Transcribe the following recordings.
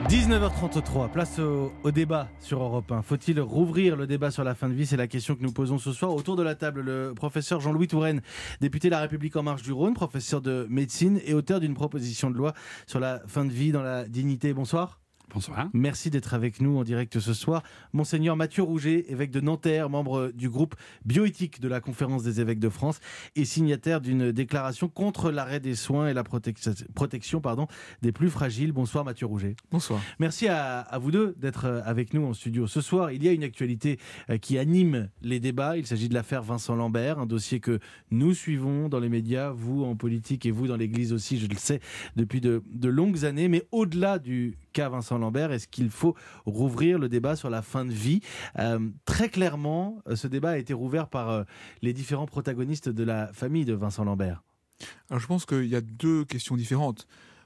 19h33, place au débat sur Europe 1. Faut-il rouvrir le débat sur la fin de vie ? C'est la question que nous posons ce soir. Autour de la table, le professeur Jean-Louis Touraine, député La République En Marche du Rhône, professeur de médecine et auteur d'une proposition de loi sur la fin de vie dans la dignité. Bonsoir. Bonsoir. Merci d'être avec nous en direct ce soir. Monseigneur Mathieu Rouget, évêque de Nanterre, membre du groupe bioéthique de la Conférence des évêques de France et signataire d'une déclaration contre l'arrêt des soins et la protection des plus fragiles. Bonsoir Mathieu Rouget. Bonsoir. Merci à vous deux d'être avec nous en studio. Ce soir, il y a une actualité qui anime les débats. Il s'agit de l'affaire Vincent Lambert, un dossier que nous suivons dans les médias, vous en politique et vous dans l'Église aussi, je le sais, depuis de longues années. Mais au-delà du cas Vincent Lambert, est-ce qu'il faut rouvrir le débat sur la fin de vie ? Très clairement, ce débat a été rouvert par les différents protagonistes de la famille de Vincent Lambert. Alors je pense qu'il y a deux questions différentes.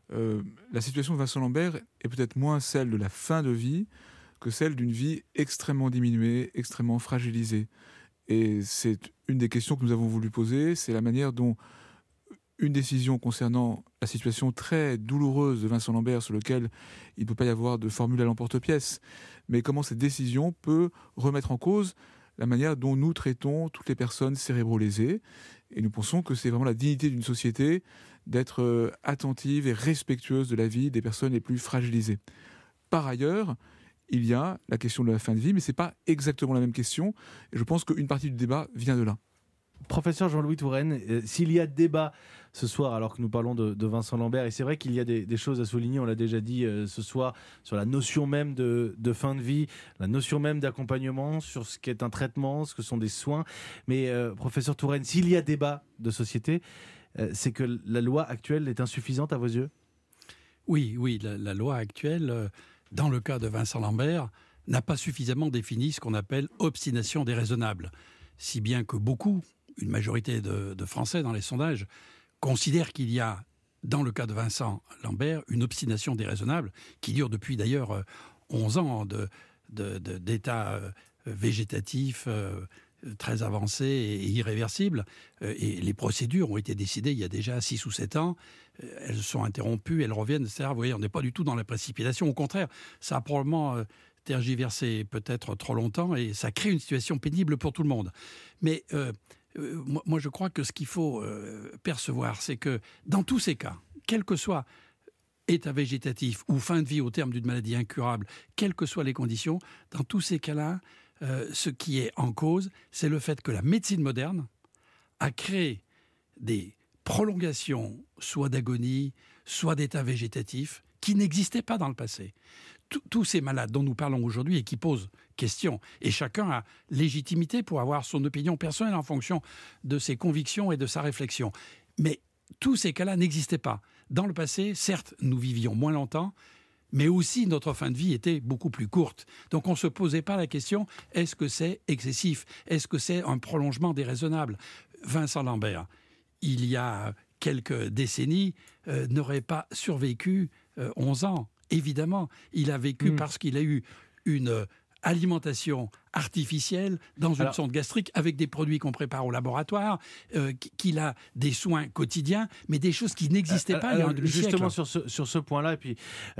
La situation de Vincent Lambert est peut-être moins celle de la fin de vie que celle d'une vie extrêmement diminuée, extrêmement fragilisée. Et c'est une des questions que nous avons voulu poser, c'est la manière dont une décision concernant la situation très douloureuse de Vincent Lambert, sur lequel il ne peut pas y avoir de formule à l'emporte-pièce, mais comment cette décision peut remettre en cause la manière dont nous traitons toutes les personnes cérébro-lésées. Et nous pensons que c'est vraiment la dignité d'une société d'être attentive et respectueuse de la vie des personnes les plus fragilisées. Par ailleurs, il y a la question de la fin de vie, mais ce n'est pas exactement la même question, et je pense qu'une partie du débat vient de là. Professeur Jean-Louis Touraine, s'il y a débat ce soir, alors que nous parlons de Vincent Lambert, et c'est vrai qu'il y a des choses à souligner, on l'a déjà dit ce soir, sur la notion même de fin de vie, la notion même d'accompagnement, sur ce qu'est un traitement, ce que sont des soins. Mais professeur Touraine, s'il y a débat de société, c'est que la loi actuelle est insuffisante à vos yeux ? Oui, la loi actuelle, dans le cas de Vincent Lambert, n'a pas suffisamment défini ce qu'on appelle obstination déraisonnable. Si bien que une majorité de Français dans les sondages, considèrent qu'il y a, dans le cas de Vincent Lambert, une obstination déraisonnable qui dure depuis d'ailleurs 11 ans d'état végétatif très avancé et irréversible. Et les procédures ont été décidées il y a déjà 6 ou 7 ans. Elles sont interrompues, elles reviennent, etc. Vous voyez, on n'est pas du tout dans la précipitation. Au contraire, ça a probablement tergiversé peut-être trop longtemps et ça crée une situation pénible pour tout le monde. Mais moi, je crois que ce qu'il faut percevoir, c'est que dans tous ces cas, quel que soit état végétatif ou fin de vie au terme d'une maladie incurable, quelles que soient les conditions, dans tous ces cas-là, ce qui est en cause, c'est le fait que la médecine moderne a créé des prolongations, soit d'agonie, soit d'état végétatif, qui n'existaient pas dans le passé. Tous ces malades dont nous parlons aujourd'hui et qui posent question, et chacun a légitimité pour avoir son opinion personnelle en fonction de ses convictions et de sa réflexion. Mais tous ces cas-là n'existaient pas. Dans le passé, certes, nous vivions moins longtemps, mais aussi notre fin de vie était beaucoup plus courte. Donc on ne se posait pas la question, est-ce que c'est excessif ? Est-ce que c'est un prolongement déraisonnable ? Vincent Lambert, il y a quelques décennies, n'aurait pas survécu 11 ans. Évidemment, il a vécu parce qu'il a eu une alimentation artificielle dans une sonde gastrique avec des produits qu'on prépare au laboratoire, qu'il a des soins quotidiens, mais des choses qui n'existaient pas il y a un demi-siècle. Justement sur ce point-là, et puis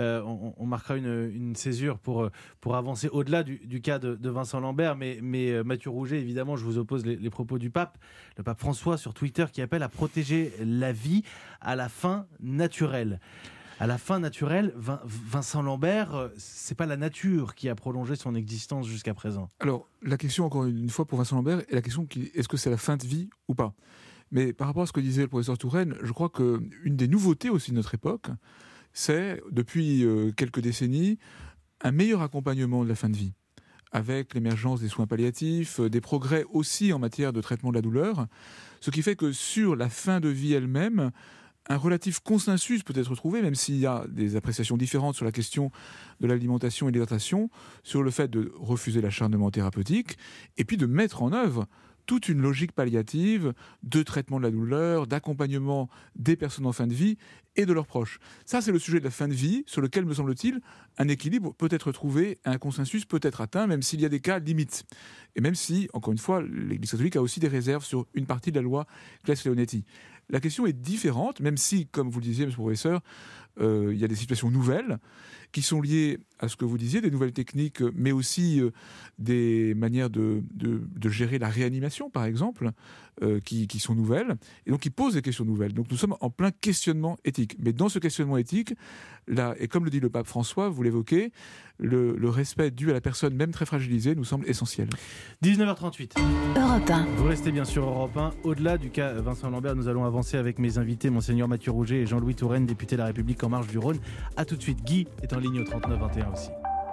on marquera une césure pour avancer au-delà du cas de Vincent Lambert, mais Mathieu Rouget, évidemment, je vous oppose les propos du pape, le pape François sur Twitter, qui appelle à protéger la vie à la fin naturelle. À la fin naturelle, Vincent Lambert, c'est pas la nature qui a prolongé son existence jusqu'à présent. Alors, la question, encore une fois, pour Vincent Lambert, est la question est-ce que c'est la fin de vie ou pas ? Mais par rapport à ce que disait le professeur Touraine, je crois qu'une des nouveautés aussi de notre époque, c'est, depuis quelques décennies, un meilleur accompagnement de la fin de vie, avec l'émergence des soins palliatifs, des progrès aussi en matière de traitement de la douleur, ce qui fait que sur la fin de vie elle-même, un relatif consensus peut être trouvé, même s'il y a des appréciations différentes sur la question de l'alimentation et de l'hydratation, sur le fait de refuser l'acharnement thérapeutique, et puis de mettre en œuvre toute une logique palliative de traitement de la douleur, d'accompagnement des personnes en fin de vie et de leurs proches. Ça, c'est le sujet de la fin de vie, sur lequel, me semble-t-il, un équilibre peut être trouvé, un consensus peut être atteint, même s'il y a des cas limites. Et même si, encore une fois, l'Église catholique a aussi des réserves sur une partie de la loi Claes-Leonetti. La question est différente, même si, comme vous le disiez, monsieur le professeur, il y a des situations nouvelles. qui sont liées à ce que vous disiez, des nouvelles techniques, mais aussi des manières de gérer la réanimation, par exemple, qui sont nouvelles, et donc qui posent des questions nouvelles. Donc nous sommes en plein questionnement éthique. Mais dans ce questionnement éthique, là, et comme le dit le pape François, vous l'évoquez, le respect dû à la personne, même très fragilisée, nous semble essentiel. 19h38. Europe 1. Vous restez bien sûr Europe 1. Au-delà du cas Vincent Lambert, nous allons avancer avec mes invités, Monseigneur Mathieu Rouget et Jean-Louis Touraine, député de La République En Marche du Rhône. A tout de suite. Guy est en ligne au 3921 aussi.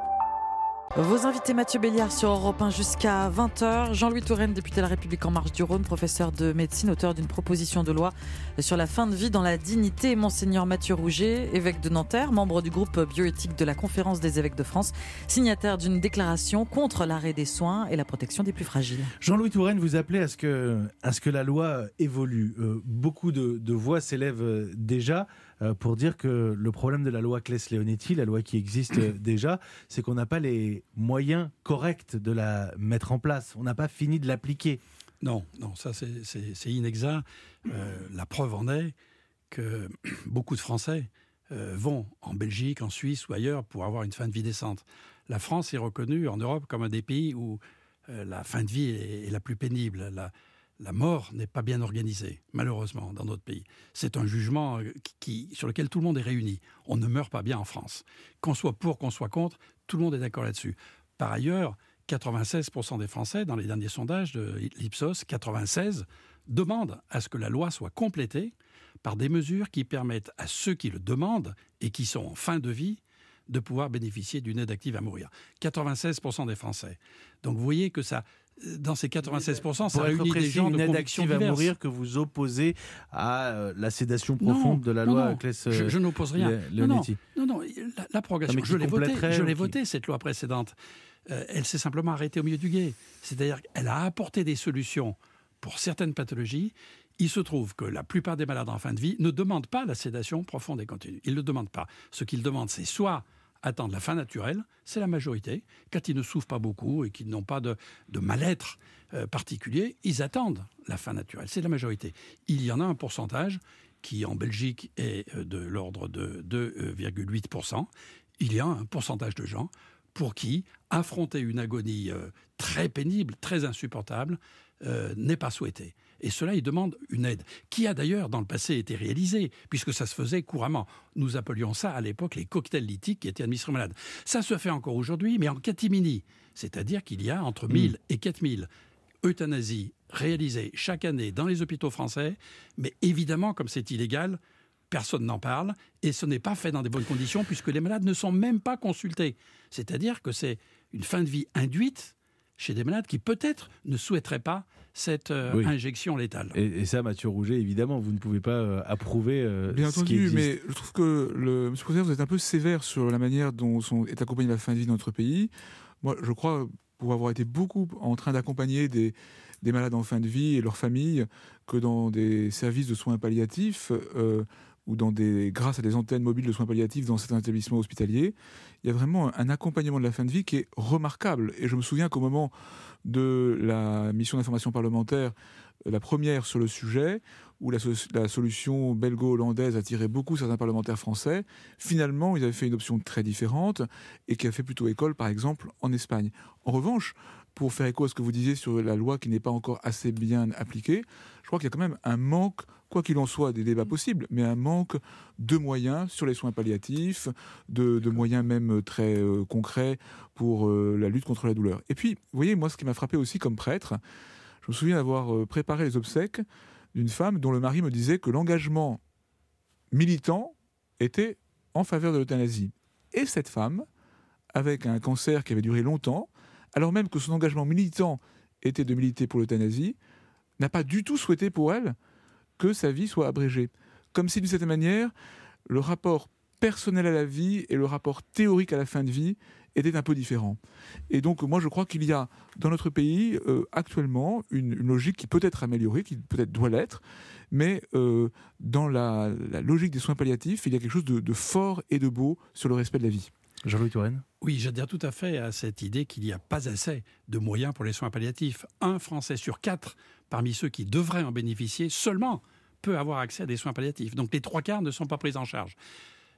Vos invités Mathieu Béliard sur Europe 1 jusqu'à 20h. Jean-Louis Touraine, député de La République En Marche du Rhône, professeur de médecine, auteur d'une proposition de loi sur la fin de vie dans la dignité. Monseigneur Mathieu Rouget, évêque de Nanterre, membre du groupe bioéthique de la Conférence des évêques de France, signataire d'une déclaration contre l'arrêt des soins et la protection des plus fragiles. Jean-Louis Touraine, vous appelez à ce que la loi évolue. Beaucoup de voix s'élèvent déjà pour dire que le problème de la loi Claes-Leonetti, la loi qui existe déjà, c'est qu'on n'a pas les moyens corrects de la mettre en place. On n'a pas fini de l'appliquer. Non, ça c'est inexact. La preuve en est que beaucoup de Français vont en Belgique, en Suisse ou ailleurs pour avoir une fin de vie décente. La France est reconnue en Europe comme un des pays où la fin de vie est la plus pénible. La mort n'est pas bien organisée, malheureusement, dans notre pays. C'est un jugement sur lequel tout le monde est réuni. On ne meurt pas bien en France. Qu'on soit pour, qu'on soit contre, tout le monde est d'accord là-dessus. Par ailleurs, 96% des Français, dans les derniers sondages de l'Ipsos, 96 demandent à ce que la loi soit complétée par des mesures qui permettent à ceux qui le demandent et qui sont en fin de vie de pouvoir bénéficier d'une aide active à mourir. 96% des Français. Donc vous voyez que ça, dans ces 96%, ça réunit des gens de une aide convictions active à diverses. mourir que vous opposez à la sédation profonde de la loi Claes. Je n'oppose rien. Leonetti. Non, la prorogation, je l'ai votée, cette loi précédente. Elle s'est simplement arrêtée au milieu du gué. C'est-à-dire qu'elle a apporté des solutions pour certaines pathologies. Il se trouve que la plupart des malades en fin de vie ne demandent pas la sédation profonde et continue. Ils ne le demandent pas. Ce qu'ils demandent, c'est soit attendre la fin naturelle, c'est la majorité. Quand ils ne souffrent pas beaucoup et qu'ils n'ont pas de mal-être particulier, ils attendent la fin naturelle. C'est la majorité. Il y en a un pourcentage qui, en Belgique, est de l'ordre de 2,8%. Il y a un pourcentage de gens pour qui affronter une agonie très pénible, très insupportable, n'est pas souhaité. Et cela, ils demandent une aide, qui a d'ailleurs dans le passé été réalisée, puisque ça se faisait couramment. Nous appelions ça à l'époque les cocktails lithiques qui étaient administrés aux malades. Ça se fait encore aujourd'hui, mais en catimini. C'est-à-dire qu'il y a entre 1000 et 4000 euthanasies réalisées chaque année dans les hôpitaux français, mais évidemment, comme c'est illégal, personne n'en parle, et ce n'est pas fait dans des bonnes conditions, puisque les malades ne sont même pas consultés. C'est-à-dire que c'est une fin de vie induite chez des malades qui peut-être ne souhaiteraient pas cette injection létale. Et ça, Mathieu Rouget, évidemment, vous ne pouvez pas approuver Bien ce qui entendu, existe. mais je trouve que, monsieur le Président, vous êtes un peu sévère sur la manière dont est accompagnée la fin de vie dans notre pays. Moi, je crois, pour avoir été beaucoup en train d'accompagner des malades en fin de vie et leurs familles, que dans des services de soins palliatifs, ou grâce à des antennes mobiles de soins palliatifs dans certains établissements hospitaliers, il y a vraiment un accompagnement de la fin de vie qui est remarquable. Et je me souviens qu'au moment de la mission d'information parlementaire, la première sur le sujet, où la solution belgo-hollandaise attirait beaucoup certains parlementaires français, finalement, ils avaient fait une option très différente et qui a fait plutôt école, par exemple, en Espagne. En revanche, pour faire écho à ce que vous disiez sur la loi qui n'est pas encore assez bien appliquée, je crois qu'il y a quand même un manque, quoi qu'il en soit, des débats possibles, mais un manque de moyens sur les soins palliatifs, de moyens même très concrets pour la lutte contre la douleur. Et puis, vous voyez, moi, ce qui m'a frappé aussi comme prêtre, je me souviens d'avoir préparé les obsèques d'une femme dont le mari me disait que l'engagement militant était en faveur de l'euthanasie. Et cette femme, avec un cancer qui avait duré longtemps, alors même que son engagement militant était de militer pour l'euthanasie, n'a pas du tout souhaité pour elle que sa vie soit abrégée. Comme si, d'une certaine manière, le rapport personnel à la vie et le rapport théorique à la fin de vie étaient un peu différents. Et donc, moi, je crois qu'il y a, dans notre pays, actuellement, une logique qui peut être améliorée, qui peut-être doit l'être, mais dans la logique des soins palliatifs, il y a quelque chose de fort et de beau sur le respect de la vie. Jean-Louis Touraine. Oui, j'adhère tout à fait à cette idée qu'il n'y a pas assez de moyens pour les soins palliatifs. Un Français sur 4, parmi ceux qui devraient en bénéficier, seulement peut avoir accès à des soins palliatifs. Donc les 3/4 ne sont pas pris en charge.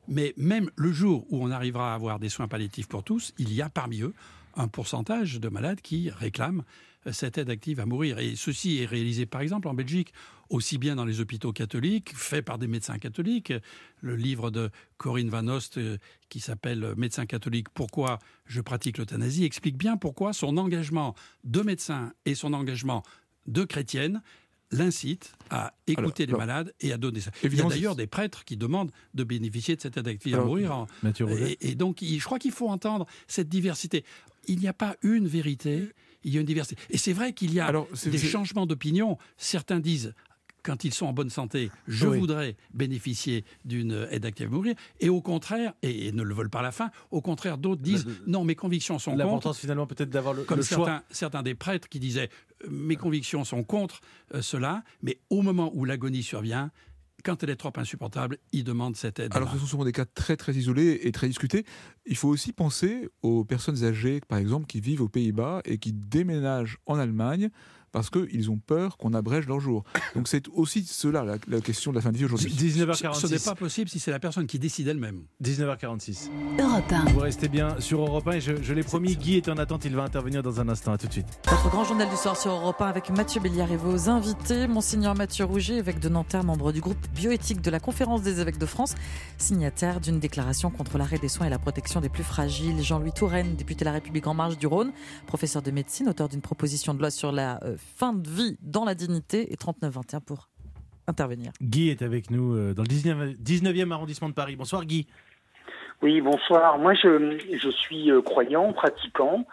Mais même le jour où on arrivera à avoir des soins palliatifs pour tous, il y a parmi eux un pourcentage de malades qui réclament cette aide active à mourir. Et ceci est réalisé par exemple en Belgique, aussi bien dans les hôpitaux catholiques, fait par des médecins catholiques. Le livre de Corinne Van Oost, qui s'appelle « Médecin catholique, pourquoi je pratique l'euthanasie », explique bien pourquoi son engagement de médecin et son engagement de chrétienne l'incite à écouter les malades et à donner ça. Il y a d'ailleurs des prêtres qui demandent de bénéficier de cette aide active à mourir. Et donc, je crois qu'il faut entendre cette diversité. Il n'y a pas une vérité, il y a une diversité. Et c'est vrai qu'il y a des changements d'opinion. Certains disent, quand ils sont en bonne santé, je voudrais bénéficier d'une aide active à mourir. Et au contraire, et ne le veulent pas à la fin, au contraire, d'autres disent, non, mes convictions sont contre. L'importance finalement peut-être d'avoir le choix. Certains des prêtres qui disaient, mes convictions sont contre cela, mais au moment où l'agonie survient, quand elle est trop insupportable, ils demandent cette aide. Alors ce sont souvent des cas très très isolés et très discutés. Il faut aussi penser aux personnes âgées, par exemple, qui vivent aux Pays-Bas et qui déménagent en Allemagne parce qu'ils ont peur qu'on abrège leur jour. Donc c'est aussi cela, la question de la fin de vie aujourd'hui. 19h46. Ce n'est pas possible si c'est la personne qui décide elle-même. 19h46. Europe 1. Vous restez bien sur Europe 1 et je l'ai promis, Guy est en attente, il va intervenir dans un instant. À tout de suite. Votre grand journal du soir sur Europe 1 avec Mathieu Béliard et vos invités. Monseigneur Mathieu Rouget, évêque de Nanterre, membre du groupe bioéthique de la Conférence des évêques de France, signataire d'une déclaration contre l'arrêt des soins et la protection des plus fragiles. Jean-Louis Touraine, député La République En Marche du Rhône, professeur de médecine, auteur d'une proposition de loi sur la fin de vie dans la dignité, et 39-21 pour intervenir. Guy est avec nous dans le 19e arrondissement de Paris. Bonsoir Guy. Oui, bonsoir. Moi, je suis croyant, pratiquant.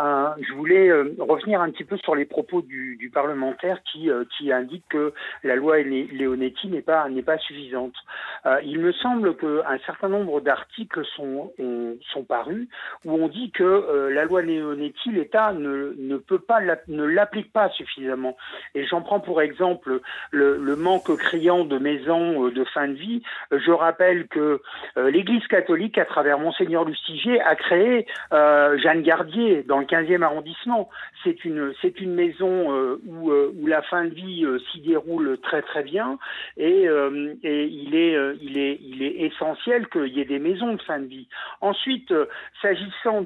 Je voulais revenir un petit peu sur les propos du parlementaire qui indique que la loi Leonetti n'est pas suffisante. Il me semble qu'un certain nombre d'articles sont parus où on dit que la loi Leonetti, l'État ne l'applique pas suffisamment. Et j'en prends pour exemple le manque criant de maisons de fin de vie. Je rappelle que l'Église catholique, à travers Monseigneur Lustiger, a créé Jeanne Gardier dans le 15e arrondissement. C'est une maison où la fin de vie s'y déroule très très bien et il est essentiel qu'il y ait des maisons de fin de vie. Ensuite, s'agissant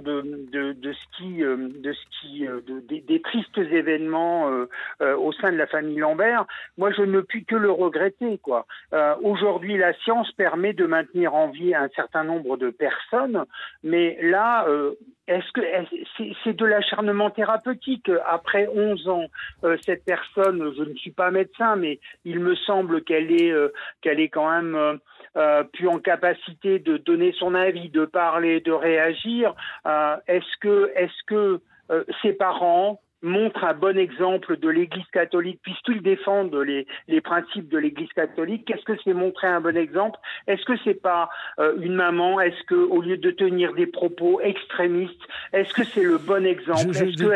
des tristes événements au sein de la famille Lambert, moi je ne puis que le regretter, quoi. Aujourd'hui, la science permet de maintenir en vie un certain nombre de personnes, mais là est-ce que c'est de l'acharnement thérapeutique? Après 11 ans, cette personne, je ne suis pas médecin, mais il me semble qu'elle est quand même plus en capacité de donner son avis, de parler, de réagir. Est-ce que ses parents montre un bon exemple de l'Église catholique, puisqu'ils défendent les principes de l'Église catholique? Qu'est-ce que c'est montrer un bon exemple? Est-ce que c'est pas une maman? Est-ce que au lieu de tenir des propos extrémistes, est-ce que c'est le bon exemple?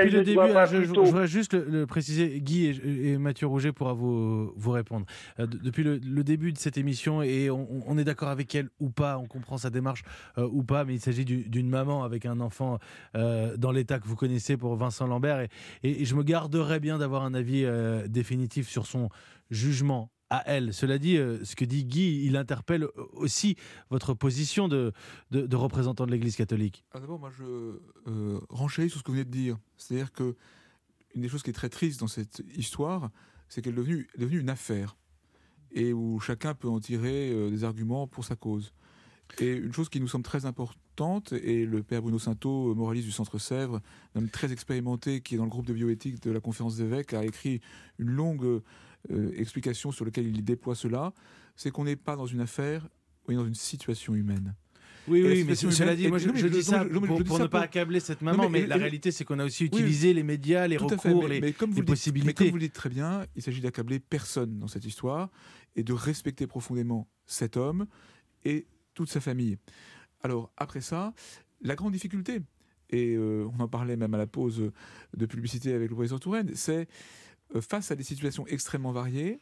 Je voudrais juste le préciser, Guy et Mathieu Rouget pourra vous répondre. Depuis le début de cette émission, et on est d'accord avec elle ou pas, on comprend sa démarche ou pas, mais il s'agit d'une maman avec un enfant dans l'état que vous connaissez pour Vincent Lambert, et je me garderais bien d'avoir un avis définitif sur son jugement à elle. Cela dit, ce que dit Guy, il interpelle aussi votre position de représentant de l'Église catholique. D'abord, moi, je renchéris sur ce que vous venez de dire. C'est-à-dire que une des choses qui est très triste dans cette histoire, c'est qu'elle est devenue une affaire, et où chacun peut en tirer des arguments pour sa cause. Et une chose qui nous semble très importante, et le père Bruno Sainteau, moraliste du Centre Sèvres, un homme très expérimenté qui est dans le groupe de bioéthique de la Conférence des évêques, a écrit une longue explication sur laquelle il déploie cela, c'est qu'on n'est pas dans une affaire, on est dans une situation humaine. Oui, mais cela dit, moi je dis ça pour ne pas accabler cette maman, mais la réalité c'est qu'on a aussi utilisé les médias, les recours, les possibilités. Mais comme vous le dites très bien, il s'agit d'accabler personne dans cette histoire, et de respecter profondément cet homme et toute sa famille. Alors, après ça, la grande difficulté, et on en parlait même à la pause de publicité avec le professeur Touraine, c'est, face à des situations extrêmement variées,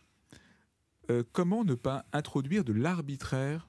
comment ne pas introduire de l'arbitraire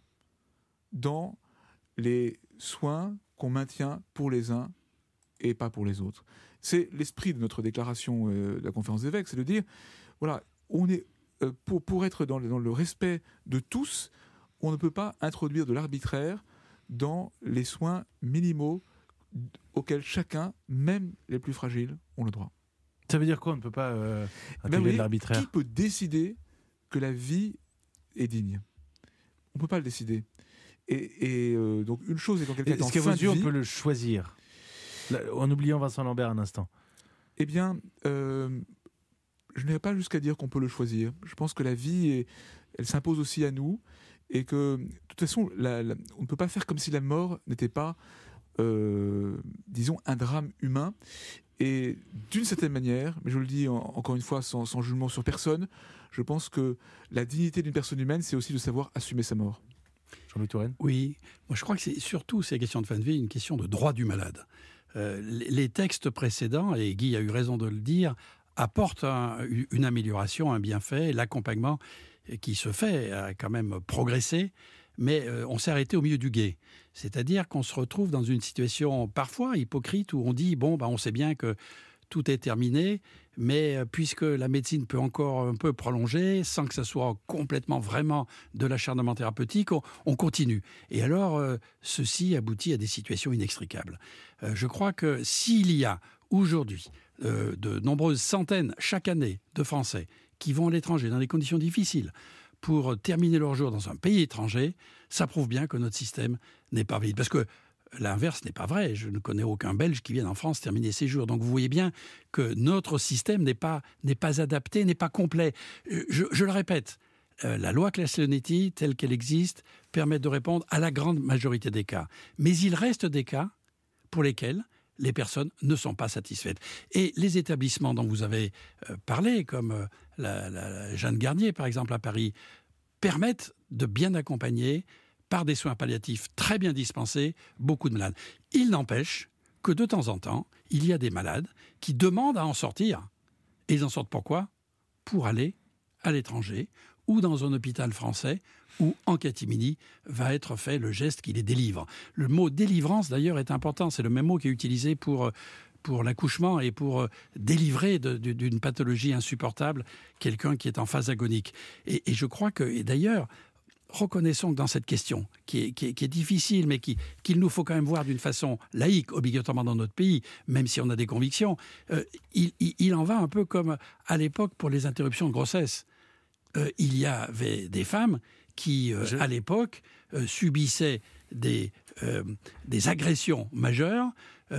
dans les soins qu'on maintient pour les uns et pas pour les autres. C'est l'esprit de notre déclaration de la Conférence des évêques, c'est de dire, voilà, on est, pour être dans le respect de tous, on ne peut pas introduire de l'arbitraire dans les soins minimaux auxquels chacun, même les plus fragiles, ont le droit. Ça veut dire quoi? On ne peut pas intégrer de l'arbitraire? Qui peut décider que la vie est digne? On ne peut pas le décider. Et donc une chose est quand quelqu'un est en fin de vie... Est-ce qu'à vos yeux, on peut le choisir? En oubliant Vincent Lambert un instant. Eh bien, je n'irai pas jusqu'à dire qu'on peut le choisir. Je pense que la vie, elle s'impose aussi à nous, et que, de toute façon, on ne peut pas faire comme si la mort n'était pas, disons, un drame humain. Et d'une certaine manière, mais je le dis encore une fois sans jugement sur personne, je pense que la dignité d'une personne humaine, c'est aussi de savoir assumer sa mort. Jean-Louis Touraine? Oui, moi je crois que c'est surtout ces questions de fin de vie une question de droit du malade. Les textes précédents, et Guy a eu raison de le dire, apportent une amélioration, un bienfait. L'accompagnement qui se fait a quand même progressé, mais on s'est arrêté au milieu du gué. C'est-à-dire qu'on se retrouve dans une situation parfois hypocrite où on dit, on sait bien que tout est terminé, mais puisque la médecine peut encore un peu prolonger, sans que ça soit complètement vraiment de l'acharnement thérapeutique, on continue. Et alors, ceci aboutit à des situations inextricables. Je crois que s'il y a aujourd'hui de nombreuses centaines chaque année de Français qui vont à l'étranger dans des conditions difficiles pour terminer leur jour dans un pays étranger, ça prouve bien que notre système n'est pas valide. Parce que l'inverse n'est pas vrai. Je ne connais aucun Belge qui vienne en France terminer ses jours. Donc vous voyez bien que notre système n'est pas adapté, n'est pas complet. Je le répète, la loi Claes-Leonetti, telle qu'elle existe, permet de répondre à la grande majorité des cas. Mais il reste des cas pour lesquels les personnes ne sont pas satisfaites. Et les établissements dont vous avez parlé, comme la Jeanne Garnier, par exemple, à Paris, permettent de bien accompagner, par des soins palliatifs très bien dispensés, beaucoup de malades. Il n'empêche que de temps en temps, il y a des malades qui demandent à en sortir. Et ils en sortent pourquoi? Pour aller à l'étranger ou dans un hôpital français où, en catimini, va être fait le geste qui les délivre. Le mot délivrance, d'ailleurs, est important. C'est le même mot qui est utilisé pour l'accouchement et pour délivrer d'une pathologie insupportable quelqu'un qui est en phase agonique. Et je crois que, et d'ailleurs, reconnaissons que dans cette question, qui est difficile, mais qu'il nous faut quand même voir d'une façon laïque, obligatoirement dans notre pays, même si on a des convictions, il en va un peu comme à l'époque pour les interruptions de grossesse. Il y avait des femmes qui, à l'époque, subissaient des agressions majeures.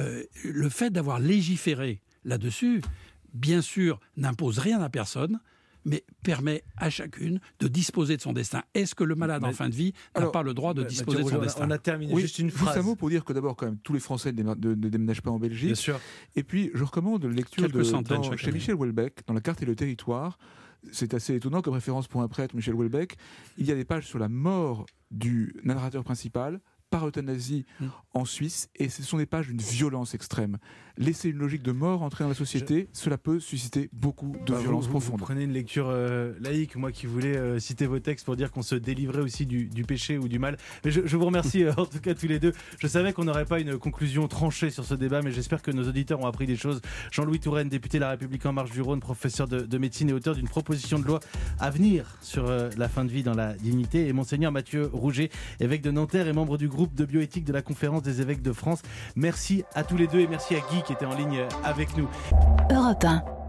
Le fait d'avoir légiféré là-dessus, bien sûr, n'impose rien à personne, mais permet à chacune de disposer de son destin. Est-ce que le malade en fin de vie n'a pas le droit de disposer de son destin? On a terminé, juste une phrase. Juste un mot pour dire que d'abord, quand même, tous les Français ne déménagent pas en Belgique. Bien sûr. Et puis, je recommande la lecture chez Michel Houellebecq, dans La carte et le territoire. C'est assez étonnant comme référence pour un prêtre, Michel Houellebecq. Il y a des pages sur la mort du narrateur principal par euthanasie en Suisse, et ce sont des pages d'une violence extrême. Laisser une logique de mort entrer dans la société, cela peut susciter beaucoup de violence profonde. Vous prenez une lecture laïque, moi qui voulais citer vos textes pour dire qu'on se délivrait aussi du péché ou du mal. Mais je vous remercie en tout cas tous les deux. Je savais qu'on n'aurait pas une conclusion tranchée sur ce débat, mais j'espère que nos auditeurs ont appris des choses. Jean-Louis Touraine, député La République En Marche du Rhône, professeur de médecine et auteur d'une proposition de loi à venir sur la fin de vie dans la dignité, et Monseigneur Mathieu Rouget, évêque de Nanterre et membre du groupe de bioéthique de la Conférence des évêques de France. Merci à tous les deux et merci à Guy qui était en ligne avec nous. Europe 1.